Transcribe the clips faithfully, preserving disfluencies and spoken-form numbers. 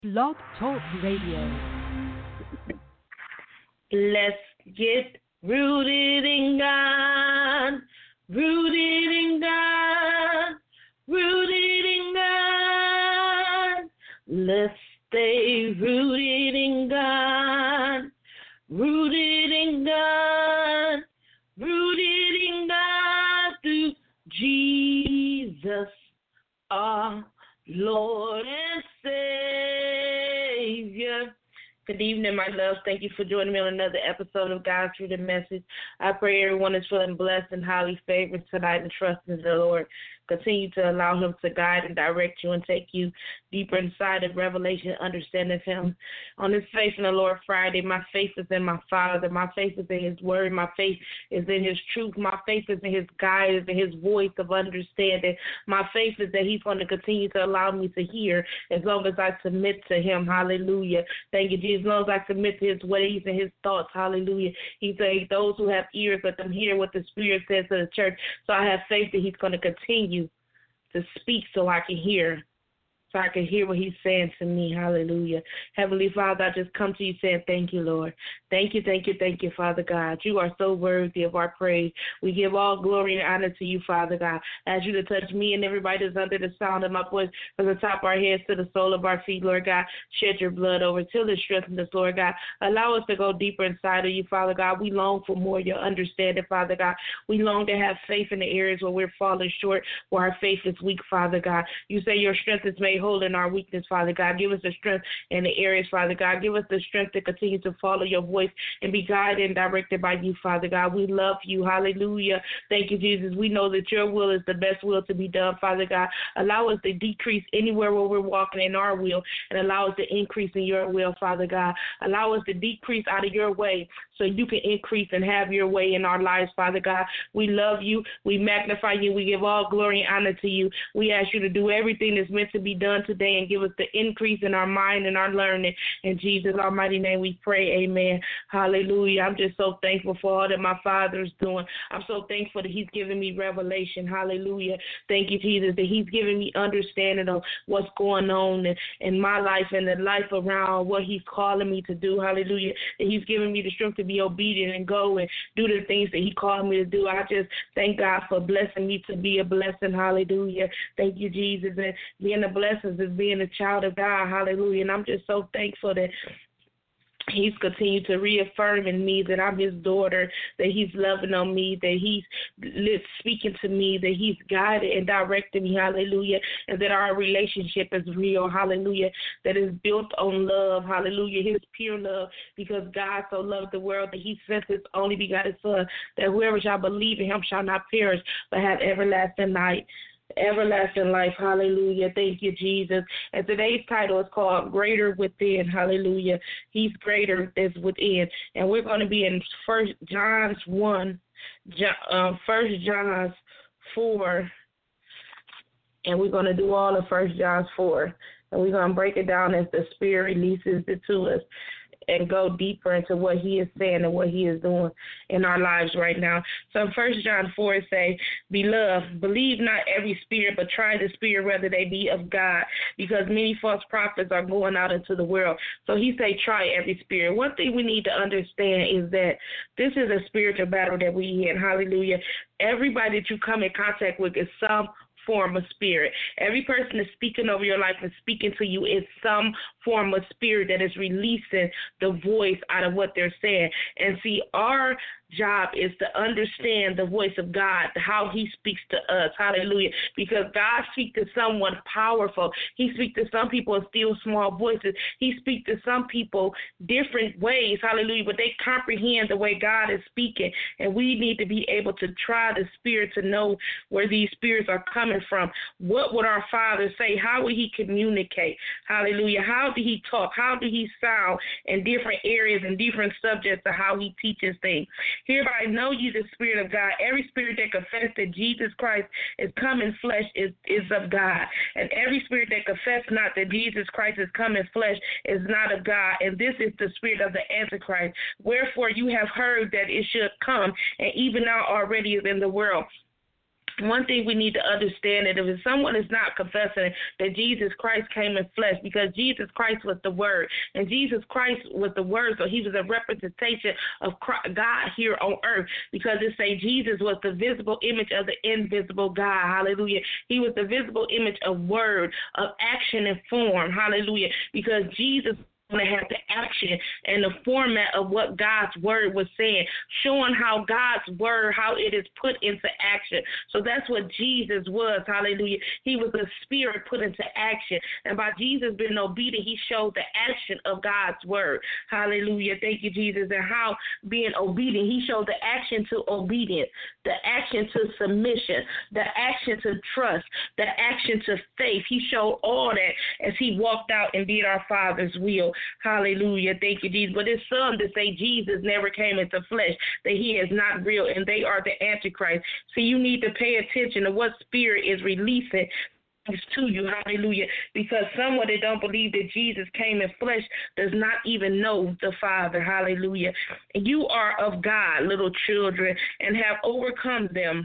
Blog Talk Radio. Let's get rooted in God, rooted in God, rooted in God. Let's stay rooted in God, rooted in God, rooted in God through Jesus, our Lord and Savior. Good evening, my loves. Thank you for joining me on another episode of God's Rooted Message. I pray everyone is feeling blessed and highly favored tonight and trust in the Lord. Continue to allow him to guide and direct you and take you deeper inside of revelation, understanding him. On this Faith in the Lord Friday, my faith is in my Father. My faith is in his word. My faith is in his truth. My faith is in his guidance and his voice of understanding. My faith is that he's going to continue to allow me to hear as long as I submit to him. Hallelujah. Thank you, Jesus. As long as I submit to his ways and his thoughts. Hallelujah. He said, those who have ears, let them hear what the Spirit says to the church. So I have faith that he's going to continue to speak so I can hear, so I can hear what he's saying to me. Hallelujah. Heavenly Father, I just come to you saying thank you, Lord. Thank you, thank you, thank you, Father God. You are so worthy of our praise. We give all glory and honor to you, Father God. I ask you to touch me and everybody that's under the sound of my voice from the top of our heads to the sole of our feet, Lord God. Shed your blood over till it strengthens us, Lord God. Allow us to go deeper inside of you, Father God. We long for more of your understanding, Father God. We long to have faith in the areas where we're falling short, where our faith is weak, Father God. You say your strength is made whole in our weakness, Father God. Give us the strength in the areas, Father God. Give us the strength to continue to follow your voice and be guided and directed by you, Father God. We love you. Hallelujah. Thank you, Jesus. We know that your will is the best will to be done, Father God. Allow us to decrease anywhere where we're walking in our will and allow us to increase in your will, Father God. Allow us to decrease out of your way so you can increase and have your way in our lives, Father God. We love you. We magnify you. We give all glory and honor to you. We ask you to do everything that's meant to be done today and give us the increase in our mind and our learning. In Jesus' almighty name we pray, amen. Hallelujah. I'm just so thankful for all that my Father is doing. I'm so thankful that he's giving me revelation. Hallelujah. Thank you, Jesus, that he's giving me understanding of what's going on in, in my life and the life around what he's calling me to do. Hallelujah. That he's giving me the strength to be obedient and go and do the things that he called me to do. I just thank God for blessing me to be a blessing. Hallelujah. Thank you, Jesus. And being a blessing is being a child of God. Hallelujah. And I'm just so thankful that he's continued to reaffirm in me that I'm his daughter, that he's loving on me, that he's speaking to me, that he's guided and directing me, hallelujah, and that our relationship is real, hallelujah, that is built on love, hallelujah, his pure love, because God so loved the world that he sent his only begotten Son, that whoever shall believe in him shall not perish, but have everlasting life. Everlasting life, hallelujah. Thank you, Jesus. And today's title is called Greater Within, hallelujah. He's greater that's within. And we're going to be in First John's one, um, First John's four, and we're going to do all of First John's four. And we're going to break it down as the Spirit releases it to us and go deeper into what he is saying and what he is doing in our lives right now. So First John four say, Beloved, believe not every spirit, but try the spirit whether they be of God, because many false prophets are going out into the world. So he say, try every spirit. One thing we need to understand is that this is a spiritual battle that we in. Hallelujah. Everybody that you come in contact with is some form of spirit. Every person that's speaking over your life and speaking to you is some form of spirit that is releasing the voice out of what they're saying. And see, our job is to understand the voice of God, how he speaks to us. Hallelujah. Because God speaks to someone powerful. He speaks to some people in still small voices. He speaks to some people different ways. Hallelujah. But they comprehend the way God is speaking. And we need to be able to try the spirit to know where these spirits are coming from. What would our Father say? How would he communicate? Hallelujah. How did he talk? How did he sound in different areas and different subjects of how he teaches things? Hereby know you the Spirit of God. Every spirit that confesses that Jesus Christ is come in flesh is, is of God. And every spirit that confesses not that Jesus Christ is come in flesh is not of God. And this is the spirit of the Antichrist. Wherefore you have heard that it should come, and even now already is in the world. one thing we need to understand that if someone is not confessing that Jesus Christ came in flesh, because Jesus Christ was the Word, and Jesus Christ was the Word, so he was a representation of God here on earth, because it say Jesus was the visible image of the invisible God. Hallelujah. He was the visible image of word, of action and form. Hallelujah. Because Jesus going to have the action and the format of what God's word was saying, showing how God's word, how it is put into action. So that's what Jesus was. Hallelujah. He was the spirit put into action. And by Jesus being obedient, he showed the action of God's word. Hallelujah. Thank you, Jesus. And how being obedient, he showed the action to obedience, the action to submission, the action to trust, the action to faith. He showed all that as he walked out and did our Father's will. Hallelujah. Thank you, Jesus. But it's some that say Jesus never came into flesh, that he is not real, and they are the Antichrist. So you need to pay attention to what spirit is releasing to you. Hallelujah. Because someone that don't believe that Jesus came in flesh does not even know the Father. Hallelujah. And you are of God, little children, and have overcome them.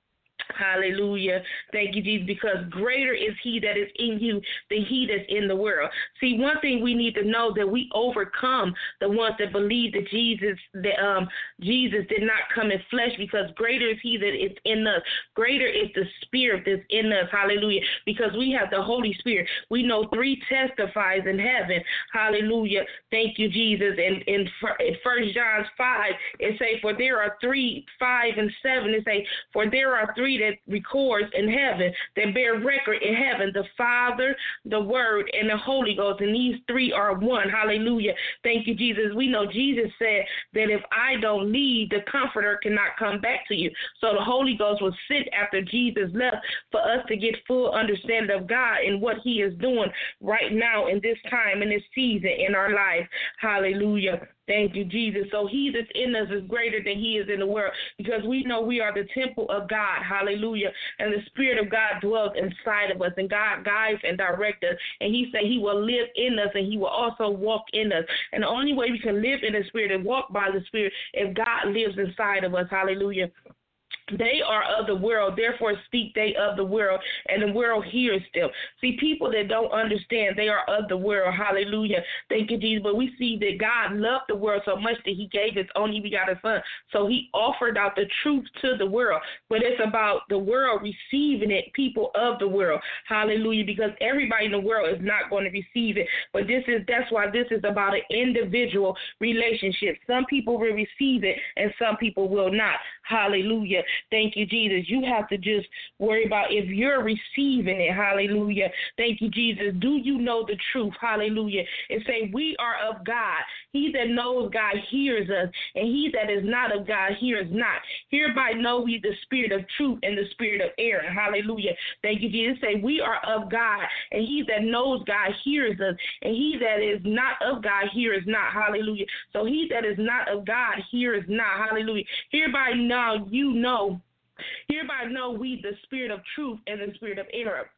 Hallelujah. Thank you, Jesus, because greater is he that is in you than he that's in the world. See, one thing we need to know, that we overcome the ones that believe that Jesus that um Jesus did not come in flesh, because greater is he that is in us. Greater is the spirit that's in us. Hallelujah. Because we have the Holy Spirit. We know three testifies in heaven. Hallelujah. Thank you, Jesus. And in First John five, it say, for there are three, five, and seven. It say, for there are three that records in heaven, that bear record in heaven, the Father, the Word, and the Holy Ghost, and these three are one. Hallelujah. Thank you, Jesus. We know Jesus said that if I don't leave, the Comforter cannot come back to you. So the Holy Ghost was sent after Jesus left for us to get full understanding of God and what he is doing right now in this time, in this season, in our life. Hallelujah. Thank you, Jesus. So he that's in us is greater than he is in the world, because we know we are the temple of God. Hallelujah. And the Spirit of God dwells inside of us, and God guides and directs us. And he said he will live in us, and he will also walk in us. And the only way we can live in the Spirit and walk by the Spirit is God lives inside of us. Hallelujah. They are of the world, therefore speak they of the world, and the world hears them. See, people that don't understand, they are of the world. Hallelujah. Thank you, Jesus. But we see that God loved the world so much that he gave his only begotten son. So he offered out the truth to the world. But it's about the world receiving it, people of the world. Hallelujah. Because everybody in the world is not going to receive it. But this is that's why this is about an individual relationship. Some people will receive it and some people will not. Hallelujah. Thank you, Jesus. You have to just worry about if you're receiving it. Hallelujah. Thank you, Jesus. Do you know the truth? Hallelujah. It say we are of God. He that knows God hears us, and he that is not of God hears not. Hereby know we the spirit of truth and the spirit of error. Hallelujah. Thank you, Jesus. Say we are of God, and he that knows God hears us, and he that is not of God hears not. Hallelujah. So he that is not of God hears not. Hallelujah. Hereby now you know. Hereby know we the spirit of truth and the spirit of error.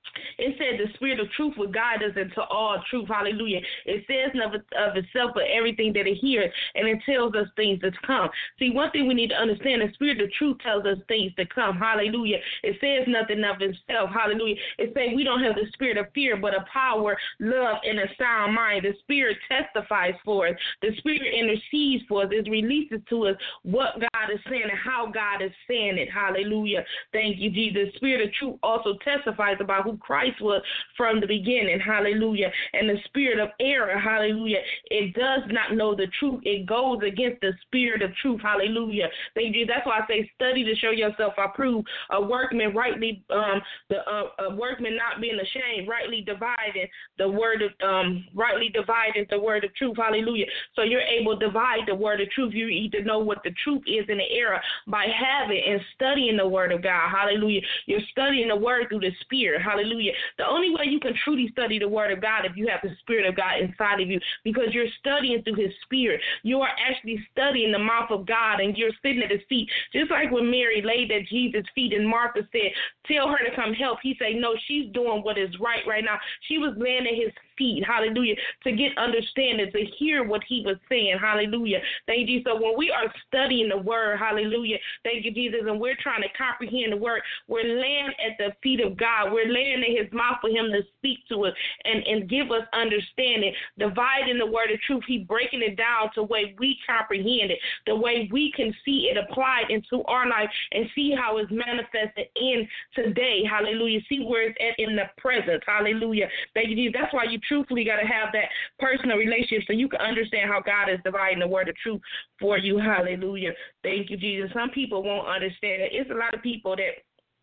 It said the spirit of truth will guide us into all truth. Hallelujah. It says nothing of itself, but everything that it hears, and it tells us things to come. See, one thing we need to understand, the spirit of truth tells us things to come. Hallelujah. It says nothing of itself. Hallelujah. It says we don't have the spirit of fear, but a power, love, and a sound mind. The spirit testifies for us. The spirit intercedes for us. It releases to us what God is saying and how God is saying it. Hallelujah. Thank you, Jesus. The spirit of truth also testifies about who Christ was from the beginning. Hallelujah. And the spirit of error, hallelujah, it does not know the truth. It goes against the spirit of truth. Hallelujah. Thank you. That's why I say study to show yourself approved, a workman rightly, um, the uh, a workman not being ashamed, rightly dividing the word of, um, rightly dividing the word of truth. Hallelujah. So you're able to divide the word of truth. You either know what the truth is in the error by having and studying the word of God. Hallelujah. You're studying the word through the spirit. Hallelujah. Hallelujah. The only way you can truly study the word of God if you have the Spirit of God inside of you, because you're studying through his Spirit. You are actually studying the mouth of God, and you're sitting at his feet. Just like when Mary laid at Jesus' feet and Martha said, tell her to come help. He said, no, she's doing what is right right now. She was laying at his feet, hallelujah, to get understanding, to hear what he was saying, hallelujah. Thank you. So when we are studying the word, hallelujah, thank you, Jesus, and we're trying to comprehend the word, we're laying at the feet of God. We're laying at his mouth for him to speak to us and, and give us understanding, dividing the word of truth. He breaking it down to the way we comprehend it, the way we can see it applied into our life and see how it's manifested in today, hallelujah. See where it's at in the present, hallelujah. Thank you, Jesus. That's why you truthfully got to have that personal relationship so you can understand how God is dividing the word of truth for you, hallelujah. Thank you, Jesus. Some people won't understand it. It's a lot of people that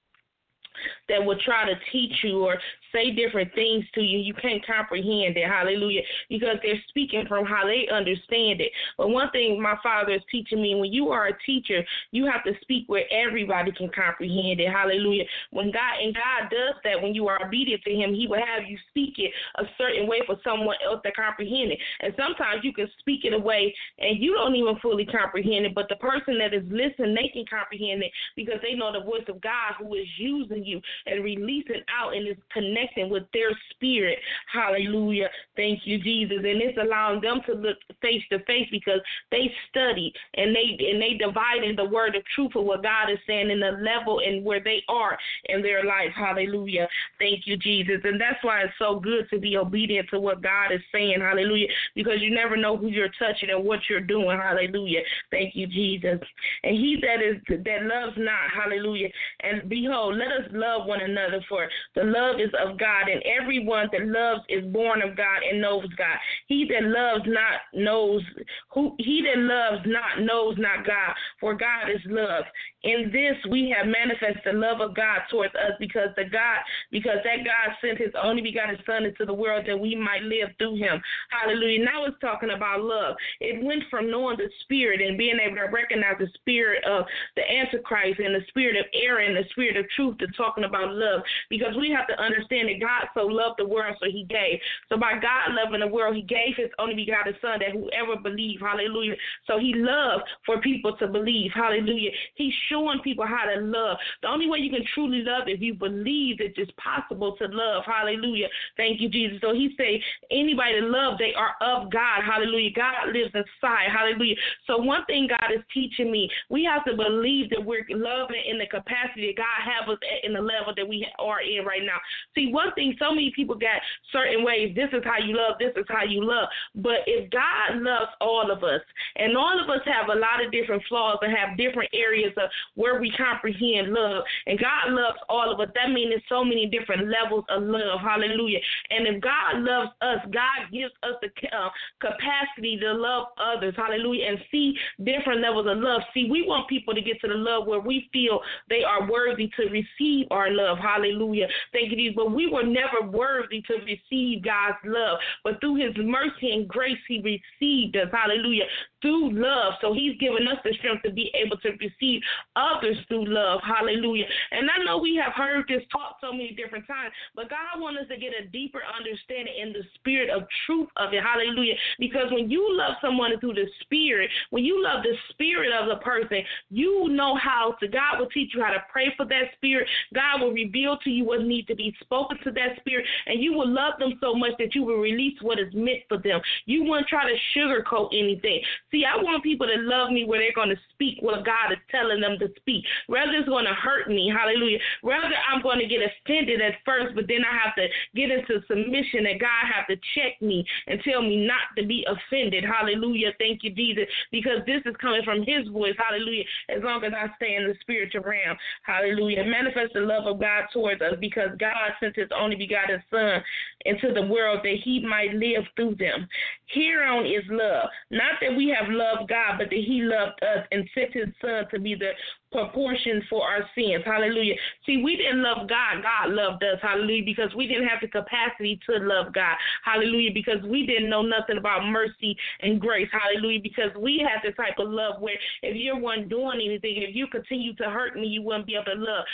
that will try to teach you or say different things to you. You can't comprehend it, hallelujah, because they're speaking from how they understand it. But one thing my father is teaching me, when you are a teacher, you have to speak where everybody can comprehend it, hallelujah. When God, and God does that when you are obedient to him, he will have you speak it a certain way for someone else to comprehend it. And sometimes you can speak it a way and you don't even fully comprehend it, but the person that is listening, they can comprehend it because they know the voice of God who is using you and releasing out and is connecting with their spirit. Hallelujah. Thank you, Jesus. And it's allowing them to look face to face because they study and they and they dividing the word of truth of what God is saying in the level and where they are in their life. Hallelujah. Thank you, Jesus. And that's why it's so good to be obedient to what God is saying. Hallelujah. Because you never know who you're touching and what you're doing. Hallelujah. Thank you, Jesus. And he that is that loves not, hallelujah. And behold, let us love one another, for the love is of God, and everyone that loves is born of God and knows God. He that loves not knows who he that loves not knows not God, for God is love. In this we have manifested the love of God towards us, because the God, because that God sent his only begotten Son into the world that we might live through him. Hallelujah. Now it's talking about love. It went from knowing the spirit and being able to recognize the spirit of the Antichrist and the spirit of error and the spirit of truth to talking about love, because we have to understand that God so loved the world, so he gave. So by God loving the world, he gave his only begotten Son that whoever believes, hallelujah. So he loved for people to believe, hallelujah. He's showing people how to love. The only way you can truly love is if you believe that it's possible to love, hallelujah. Thank you, Jesus. So he say anybody that loves, they are of God, hallelujah. God lives inside, hallelujah. So one thing God is teaching me, we have to believe that we're loving in the capacity that God has us at in the level that we are in right now. See, one thing, so many people got certain ways. This is how you love. This is how you love. But if God loves all of us, and all of us have a lot of different flaws and have different areas of where we comprehend love, and God loves all of us, that means there's so many different levels of love. Hallelujah. And if God loves us, God gives us the uh, capacity to love others. Hallelujah. And see different levels of love. See, we want people to get to the love where we feel they are worthy to receive our love. Hallelujah. Thank you, Jesus. But we were never worthy to receive God's love. But through his mercy and grace, he received us. Hallelujah. Through love. So he's given us the strength to be able to receive others through love. Hallelujah. And I know we have heard this talk so many different times, but God wants us to get a deeper understanding in the spirit of truth of it. Hallelujah. Because when you love someone through the spirit, when you love the spirit of the person, you know how to, God will teach you how to pray for that spirit. God will reveal to you what needs to be spoken to that spirit, and you will love them so much that you will release what is meant for them. You won't try to sugarcoat anything. See, I want people to love me where they're going to speak what God is telling them to speak. Rather it's going to hurt me, hallelujah. Rather I'm going to get offended at first, but then I have to get into submission and God have to check me and tell me not to be offended, hallelujah. Thank you, Jesus, because this is coming from his voice, hallelujah, as long as I stay in the spiritual realm, hallelujah. Manifest the love of God towards us, because God sent his only begotten Son into the world that he might live through them. Hereon is love, not that we have loved God, but that he loved us and sent his Son to be the proportion for our sins. Hallelujah. See, we didn't love God. God loved us. Hallelujah. Because we didn't have the capacity to love God. Hallelujah. Because we didn't know nothing about mercy and grace. Hallelujah. Because we had the type of love where if you weren't doing anything, if you continue to hurt me, you wouldn't be able to love. Because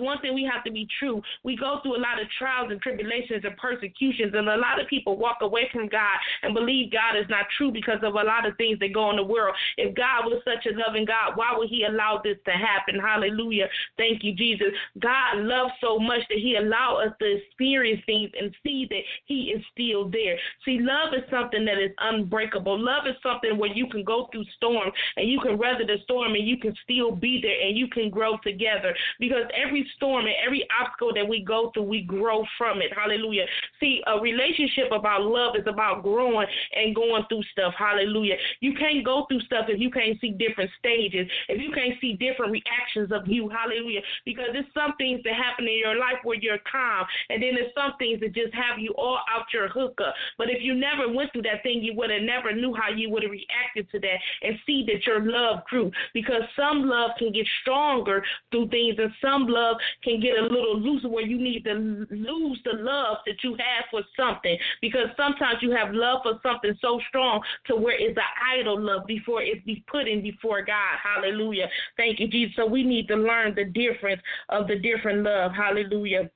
one thing we have to be true. We go through a lot of trials and tribulations and persecutions, and a lot of people walk away from God and believe God is not true because of a lot of things that go in the world. If God was such a loving God, why would he allow this to happen? Hallelujah. Thank you, Jesus. God loves so much that he allowed us to experience things and see that he is still there. See, love is something that is unbreakable. Love is something where you can go through storms and you can weather the storm and you can still be there and you can grow together, because every storm and every obstacle that we go through, we grow from it. Hallelujah. See, a relationship about love is about growing and going through stuff. Hallelujah. You can't go through stuff if you can't see different stages, if you can't see different reactions of you. Hallelujah. Because there's some things that happen in your life where you're calm, and then there's some things that just have you all out your hookup. But if you never went through that thing, you would have never knew how you would have reacted to that and see that your love grew. Because some love can get stronger through things, and some love can get a little looser where you need to lose the love that you have for something. Because sometimes you have love for something so strong to where it's an idol love before it's be put in before God. Hallelujah. Thank you, Jesus. So we need to learn the difference of the different love. Hallelujah.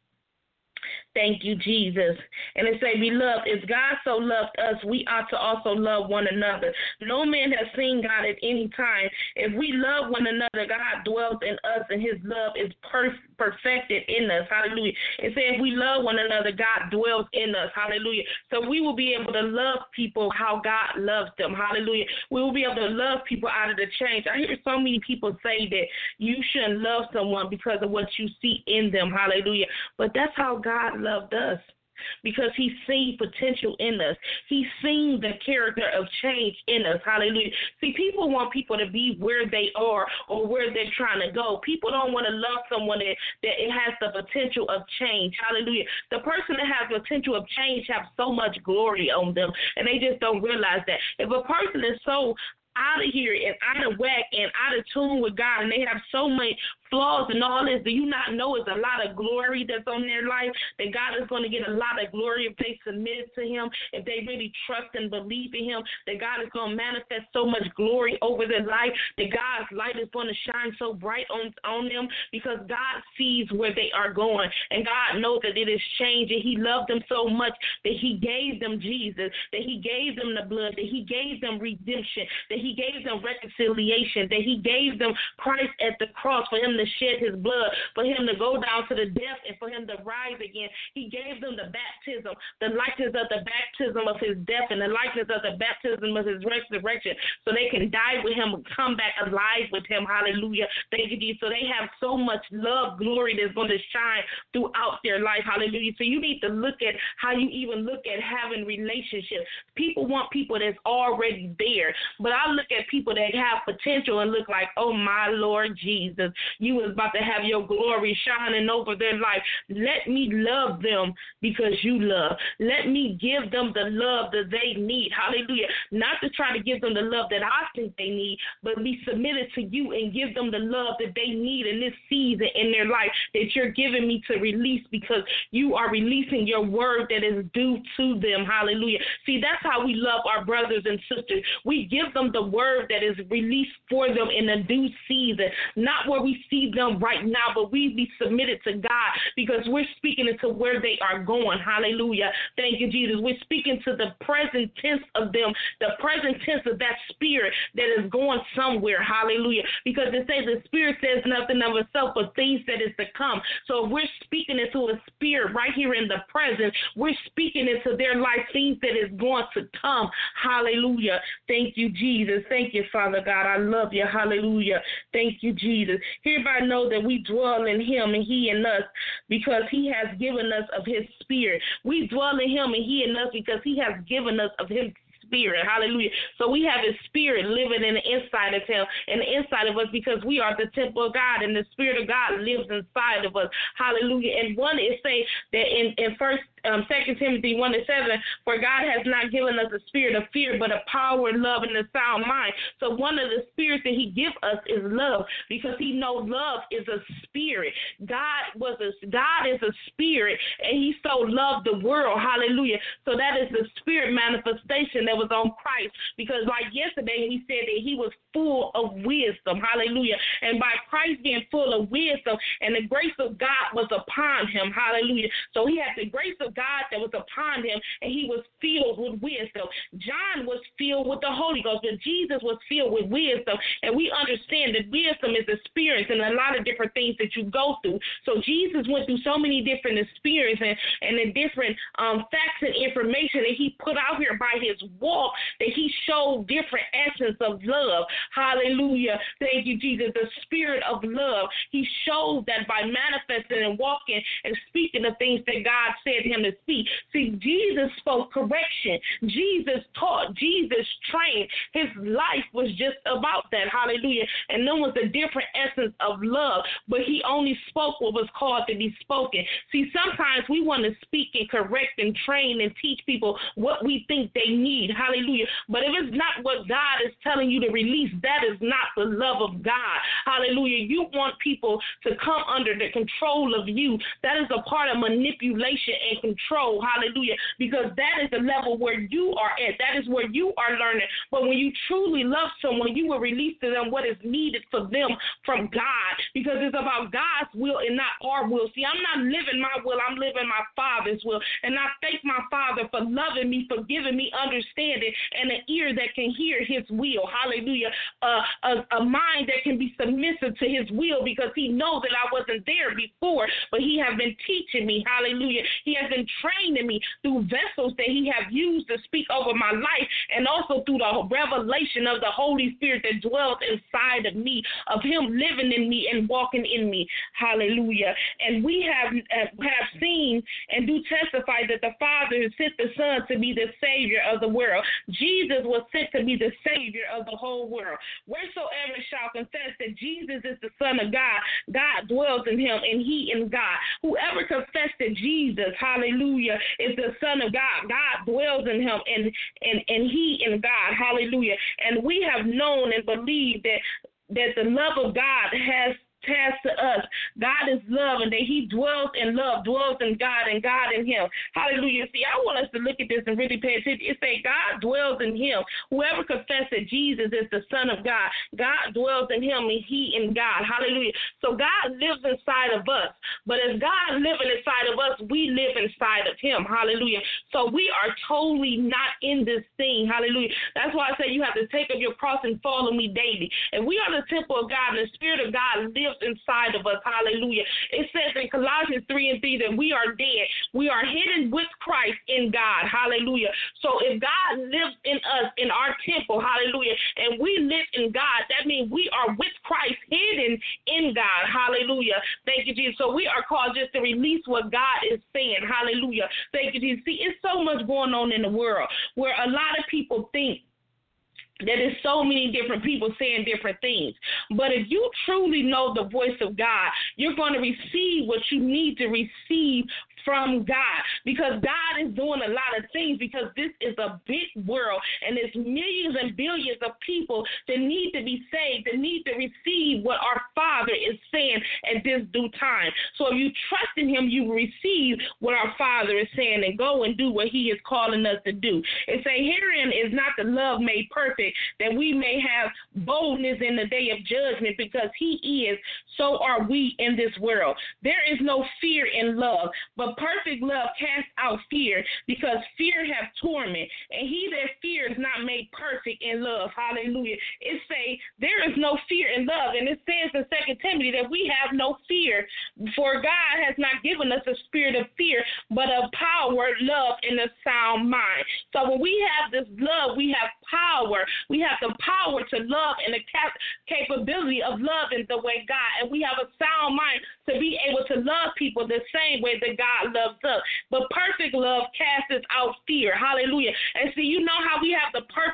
Thank you, Jesus. And it say, beloved, if God so loved us, we ought to also love one another. No man has seen God at any time. If we love one another, God dwells in us, and his love is per- perfected in us. Hallelujah. It says, if we love one another, God dwells in us. Hallelujah. So we will be able to love people how God loves them. Hallelujah. We will be able to love people out of the change. I hear so many people say that you shouldn't love someone because of what you see in them. Hallelujah. But that's how God loved us, because he's seen potential in us. He's seen the character of change in us. Hallelujah. See, people want people to be where they are or where they're trying to go. People don't want to love someone that, that it has the potential of change. Hallelujah. The person that has potential of change have so much glory on them, and they just don't realize that. If a person is so out of here and out of whack and out of tune with God, and they have so many flaws and all this, do you not know it's a lot of glory that's on their life, that God is going to get a lot of glory if they submit to him, if they really trust and believe in him, that God is going to manifest so much glory over their life, that God's light is going to shine so bright on, on them, because God sees where they are going, and God knows that it is changing. He loved them so much that he gave them Jesus, that he gave them the blood, that he gave them redemption, that he gave them reconciliation, that he gave them Christ at the cross for him to shed his blood, for him to go down to the death, and for him to rise again. He gave them the baptism, the likeness of the baptism of his death, and the likeness of the baptism of his resurrection, so they can die with him and come back alive with him. Hallelujah. Thank you, Jesus. So they have so much love, glory that's going to shine throughout their life. Hallelujah. So you need to look at how you even look at having relationships. People want people that's already there, but I look at people that have potential and look like, oh my Lord Jesus, you is about to have your glory shining over their life. Let me love them because you love. Let me give them the love that they need. Hallelujah. Not to try to give them the love that I think they need, but be submitted to you and give them the love that they need in this season in their life that you're giving me to release, because you are releasing your word that is due to them. Hallelujah. See, that's how we love our brothers and sisters. We give them the word that is released for them in a due season, not where we see them right now, but we be submitted to God, because we're speaking into where they are going. Hallelujah. Thank you, Jesus. We're speaking to the present tense of them, the present tense of that spirit that is going somewhere. Hallelujah. Because it says the spirit says nothing of itself, but things that is to come. So if we're speaking into a spirit right here in the present, we're speaking into their life things that is going to come. Hallelujah. Thank you, Jesus. Thank you, Father God. I love you. Hallelujah. Thank you, Jesus. Hereby know that we dwell in him and he in us, because he has given us of his spirit. We dwell in him and he in us because he has given us of his spirit. Hallelujah. So we have his spirit living in the inside of him and the inside of us, because we are the temple of God and the spirit of God lives inside of us. Hallelujah. And one is say that in, in first um, Second Timothy one and seven, for God has not given us a spirit of fear, but a power, love, and a sound mind. So one of the spirits that he gives us is love, because he knows love is a spirit. God was a God is a spirit, and he so loved the world. Hallelujah. So that is the spirit manifestation that was on Christ, because like yesterday he said that he was full of wisdom. Hallelujah. And by Christ being full of wisdom, and the grace of God was upon him. Hallelujah. So he had the grace of God that was upon him, and he was filled with wisdom. John was filled with the Holy Ghost, but Jesus was filled with wisdom. And we understand that wisdom is experience and a lot of different things that you go through. So Jesus went through so many different experiences and, and the different um, facts and information that he put out here by his walk, that he showed different essence of love. Hallelujah. Thank you, Jesus. The spirit of love. He showed that by manifesting and walking and speaking the things that God said him to speak. See, Jesus spoke correction. Jesus taught. Jesus trained. His life was just about that. Hallelujah. And there was a different essence of love, but he only spoke what was called to be spoken. See, sometimes we want to speak and correct and train and teach people what we think they need. Hallelujah. But if it's not what God is telling you to release, that is not the love of God. Hallelujah. You want people to come under the control of you. That is a part of manipulation and control. Hallelujah. Because that is the level where you are at. That is where you are learning. But when you truly love someone, you will release to them what is needed for them from God, because it's about God's will and not our will. See, I'm not living my will. I'm living my Father's will. And I thank my Father for loving me, for giving me understanding and an ear that can hear his will. Hallelujah. Uh, a, a mind that can be submissive to his will, because he knows that I wasn't there before, but he has been teaching me. Hallelujah. He has been training me through vessels that he has used to speak over my life, and also through the revelation of the Holy Spirit that dwells inside of me, of him living in me and walking in me. Hallelujah. And we have have seen and do testify that the Father has sent the Son to be the Savior of the world. Jesus was sent to be the Savior of the whole world. Wheresoever shall confess that Jesus is the Son of God, God dwells in him, and he in God. Whoever confesses that Jesus, hallelujah, is the Son of God, God dwells in him, and, and, and he in God. Hallelujah. And we have known and believed that that the love of God has tasked to us. God is love, and that he dwells in love, dwells in God, and God in him. Hallelujah. See, I want us to look at this and really pay attention. It says God dwells in him. Whoever confesses that Jesus is the Son of God, God dwells in him, and he in God. Hallelujah. So God lives inside of us. But as God living inside of us, we live inside of him. Hallelujah. So we are totally not in this thing. Hallelujah. That's why I say you have to take up your cross and follow me daily. And we are the temple of God, and the Spirit of God lives inside of us. Hallelujah. It says in Colossians three and three that we are dead. We are hidden with Christ in God. Hallelujah. So if God lives in us, in our temple, hallelujah, and we live in God, that means we are with Christ, hidden in God. Hallelujah. Thank you, Jesus. So we are called just to release what God is saying. Hallelujah. Thank you, Jesus. See, it's so much going on in the world where a lot of people think that there's so many different people saying different things. But if you truly know the voice of God, you're going to receive what you need to receive from God, because God is doing a lot of things, because this is a big world, and there's millions and billions of people that need to be saved, that need to receive what our Father is saying at this due time. So if you trust in him, you receive what our Father is saying, and go and do what he is calling us to do. It say, herein is not the love made perfect, that we may have boldness in the day of judgment, because he is, so are we in this world. There is no fear in love, but perfect love casts out fear, because fear hath torment, and he that fears not made perfect in love. Hallelujah. It say there is no fear in love, and it says in Second Timothy that we have no fear, for God has not given us a spirit of fear, but of power, love, and a sound mind. So when we have this love, we have power. We have the power to love and the cap- capability of loving the way God, and we have a sound mind to be able to love people the same way that God loves us. But perfect love casts out fear. Hallelujah. And see, you know how we have the perfect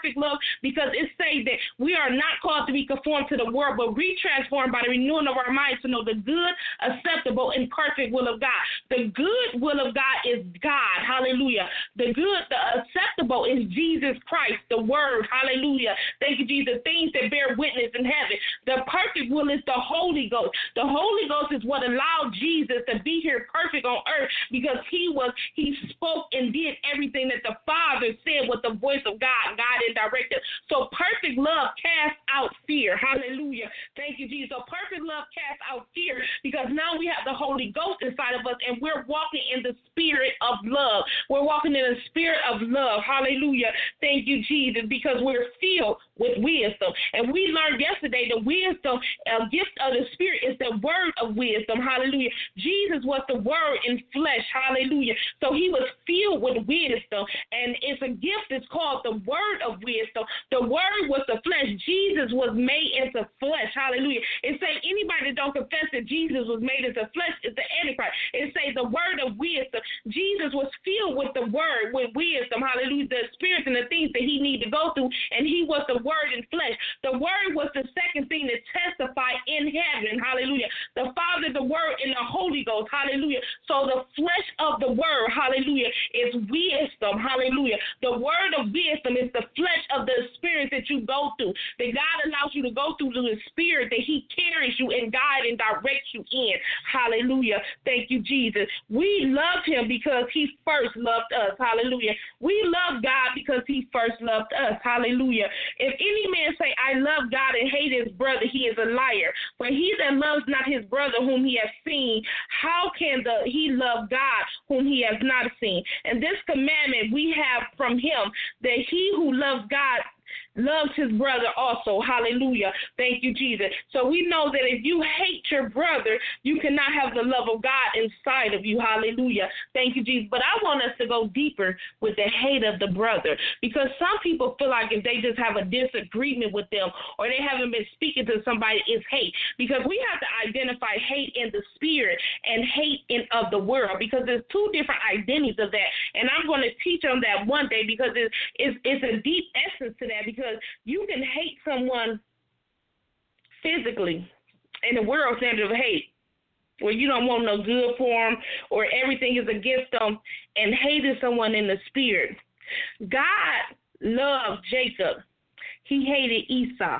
perfect love because it says that we are not called to be conformed to the world, but re-transformed by the renewing of our minds to know the good, acceptable, and perfect will of God. The good will of God is God. Hallelujah. The good, the acceptable is Jesus Christ, the word. Hallelujah. Thank you, Jesus. Things that bear witness in heaven. The perfect will is the Holy Ghost. The Holy Ghost is what allowed Jesus to be here perfect on earth because he was, he spoke and did everything that the Father said with the voice of God, God and directed. So perfect love casts out fear. Hallelujah. Thank you, Jesus. So perfect love casts out fear because now we have the Holy Ghost inside of us and we're walking in the spirit of love. We're walking in the spirit of love. Hallelujah. Thank you, Jesus, because we're filled with wisdom. And we learned yesterday the wisdom, uh, gift of the Spirit is the word of wisdom. Hallelujah. Jesus was the word in flesh. Hallelujah. So he was filled with wisdom. And it's a gift that's called the word of wisdom. The word was the flesh. Jesus was made into flesh. Hallelujah. It says anybody that don't confess that Jesus was made into flesh is the Antichrist. It says the word of wisdom. Jesus was filled with the word, with wisdom. Hallelujah. The spirits and the things that he needed to go through. And he was the word in flesh. The word was the second thing that testified in heaven. Hallelujah. The Father, the word, and the Holy Ghost. Hallelujah. So the flesh of the word, hallelujah, is wisdom. Hallelujah. The word of wisdom is the flesh of the spirit that you go through. That God allows you to go through the spirit that he carries you and guide and directs you in. Hallelujah. Thank you, Jesus. We love him because he first loved us. Hallelujah. We love God because he first loved us. Hallelujah. If any man say, I love God and hate his brother, he is a liar. For he that loves not his brother whom he has seen, how can the he love God whom he has not seen? And this commandment we have from him, that he who loves God loves his brother also. Hallelujah. Thank you, Jesus. So we know that if you hate your brother, you cannot have the love of God inside of you. Hallelujah. Thank you, Jesus. But I want us to go deeper with the hate of the brother, because some people feel like if they just have a disagreement with them or they haven't been speaking to somebody, it's hate. Because we have to identify hate in the spirit and hate in of the world, because there's two different identities of that. And I'm going to teach on that one day, because it's, it's, it's a deep essence to that, because you can hate someone physically in the world standard of hate, where you don't want no good for them or everything is against them, and hating someone in the spirit. God loved Jacob. He hated Esau.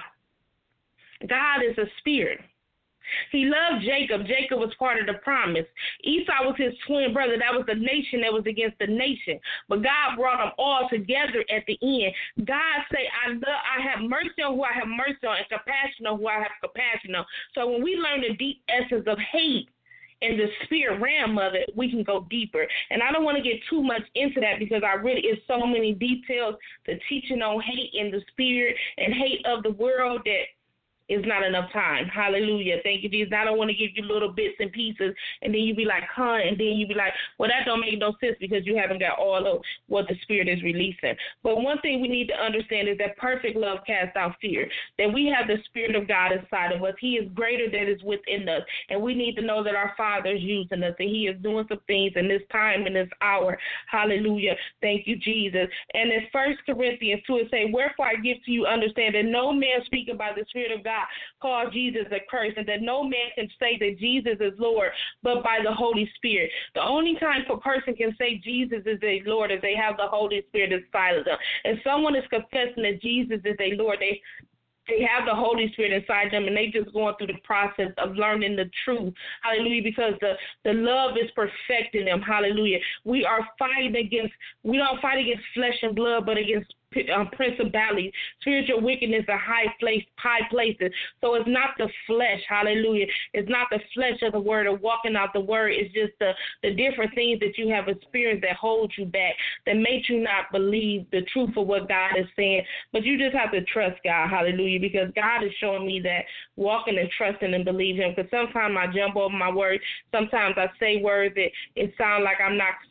God is a spirit. He loved Jacob. Jacob was part of the promise. Esau was his twin brother. That was the nation that was against the nation. But God brought them all together at the end. God say, I love, I have mercy on who I have mercy on, and compassion on who I have compassion on. So when we learn the deep essence of hate in the spirit realm of it, we can go deeper. And I don't want to get too much into that, because I really, it's so many details to teaching on hate in the spirit and hate of the world that is not enough time. Hallelujah. Thank you, Jesus. I don't want to give you little bits and pieces, and then you be like, huh, and then you be like, well, that don't make no sense because you haven't got all of what the Spirit is releasing. But one thing we need to understand is that perfect love casts out fear, that we have the Spirit of God inside of us. He is greater than is within us, and we need to know that our Father is using us, and he is doing some things in this time, in this hour. Hallelujah. Thank you, Jesus. And in First Corinthians two, it say, wherefore I give to you understand that no man speaking by the Spirit of God call Jesus a curse, and that no man can say that Jesus is Lord but by the Holy Spirit. The only time a person can say Jesus is their Lord is they have the Holy Spirit inside of them. If someone is confessing that Jesus is their Lord, they They have the Holy Spirit inside them, and they just going through the process of learning the truth. Hallelujah, because the, the love is perfecting them. Hallelujah. We are fighting against, we don't fight against flesh and blood, but against um, principalities, spiritual wickedness in high place, high places. So it's not the flesh. Hallelujah. It's not the flesh of the word or walking out the word. It's just the, the different things that you have experienced that hold you back, that make you not believe the truth of what God is saying. But you just have to trust God. Hallelujah. Because God is showing me that walking and trusting and believe him. Because sometimes I jump over my words. Sometimes I say words that it sounds like I'm not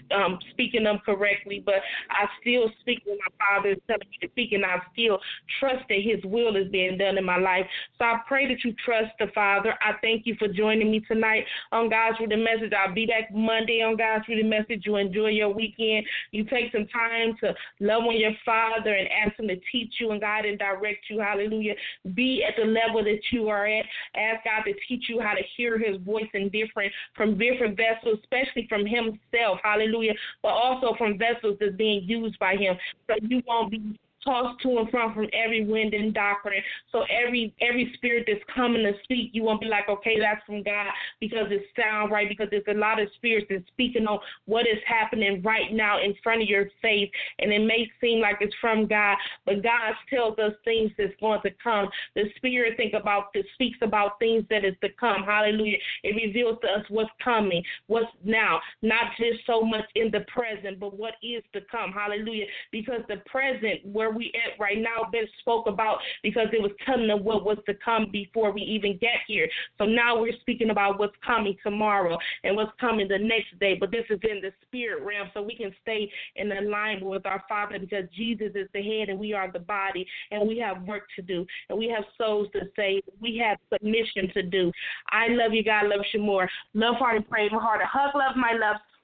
um, speaking them correctly, but I still speak when my Father is telling me to speak, and I still trust that His will is being done in my life. So I pray that you trust the Father. I thank you for joining me tonight on God's Through the Message. I'll be back Monday on God's Through the Message. You enjoy your weekend. You take some time to love on your Father and ask Him to teach you and guide and direct you. Hallelujah. Be at the level that you are at. Ask God to teach you how to hear His voice in different from different vessels, especially from Himself. Hallelujah. But also from vessels that's being used by Him. So you won't be tossed to and from from every wind and doctrine. So every every spirit that's coming to speak, you won't be like, okay, that's from God because it sounds right, because there's a lot of spirits that's speaking on what is happening right now in front of your face, and it may seem like it's from God, but God tells us things that's going to come. The Spirit think about this, speaks about things that is to come. Hallelujah. It reveals to us what's coming, what's now, not just so much in the present, but what is to come. Hallelujah. Because the present, where we at right now, been spoke about because it was telling them what was to come before we even get here. So now we're speaking about what's coming tomorrow and what's coming the next day. But this is in the spirit realm, so we can stay in alignment with our Father, because Jesus is the head and we are the body, and we have work to do, and we have souls to save. We have submission to do. I love you. God loves you more. Love, heart, and praise. My heart, a hug, love, my love.